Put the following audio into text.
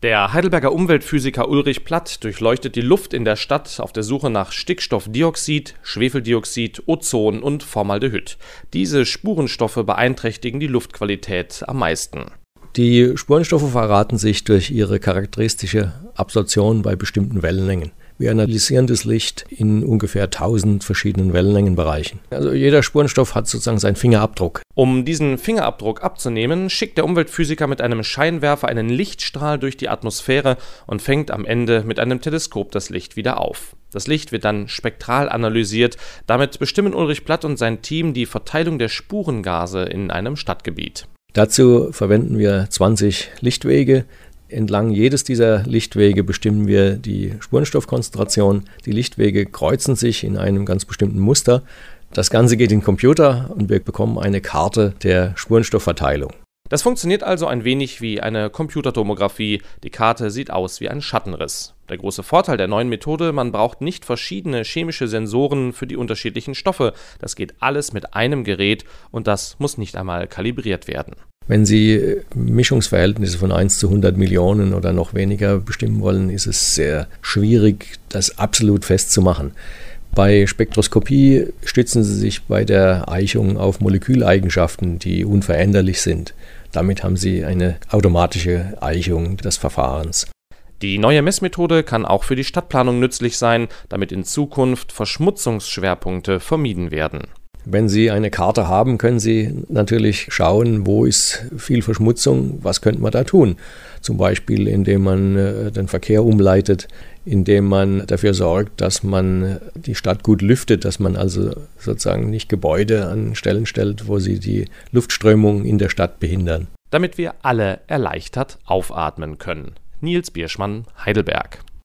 Der Heidelberger Umweltphysiker Ulrich Platt durchleuchtet die Luft in der Stadt auf der Suche nach Stickstoffdioxid, Schwefeldioxid, Ozon und Formaldehyd. Diese Spurenstoffe beeinträchtigen die Luftqualität am meisten. Die Spurenstoffe verraten sich durch ihre charakteristische Absorption bei bestimmten Wellenlängen. Wir analysieren das Licht in ungefähr 1000 verschiedenen Wellenlängenbereichen. Also jeder Spurenstoff hat sozusagen seinen Fingerabdruck. Um diesen Fingerabdruck abzunehmen, schickt der Umweltphysiker mit einem Scheinwerfer einen Lichtstrahl durch die Atmosphäre und fängt am Ende mit einem Teleskop das Licht wieder auf. Das Licht wird dann spektral analysiert. Damit bestimmen Ulrich Platt und sein Team die Verteilung der Spurengase in einem Stadtgebiet. Dazu verwenden wir 20 Lichtwege. Entlang jedes dieser Lichtwege bestimmen wir die Spurenstoffkonzentration. Die Lichtwege kreuzen sich in einem ganz bestimmten Muster. Das Ganze geht in den Computer und wir bekommen eine Karte der Spurenstoffverteilung. Das funktioniert also ein wenig wie eine Computertomographie. Die Karte sieht aus wie ein Schattenriss. Der große Vorteil der neuen Methode: Man braucht nicht verschiedene chemische Sensoren für die unterschiedlichen Stoffe. Das geht alles mit einem Gerät und das muss nicht einmal kalibriert werden. Wenn Sie Mischungsverhältnisse von 1 zu 100 Millionen oder noch weniger bestimmen wollen, ist es sehr schwierig, das absolut festzumachen. Bei Spektroskopie stützen Sie sich bei der Eichung auf Moleküleigenschaften, die unveränderlich sind. Damit haben Sie eine automatische Eichung des Verfahrens. Die neue Messmethode kann auch für die Stadtplanung nützlich sein, damit in Zukunft Verschmutzungsschwerpunkte vermieden werden. Wenn Sie eine Karte haben, können Sie natürlich schauen, wo ist viel Verschmutzung, was könnte man da tun. Zum Beispiel, indem man den Verkehr umleitet, indem man dafür sorgt, dass man die Stadt gut lüftet, dass man also sozusagen nicht Gebäude an Stellen stellt, wo sie die Luftströmung in der Stadt behindern. Damit wir alle erleichtert aufatmen können. Nils Bierschmann, Heidelberg.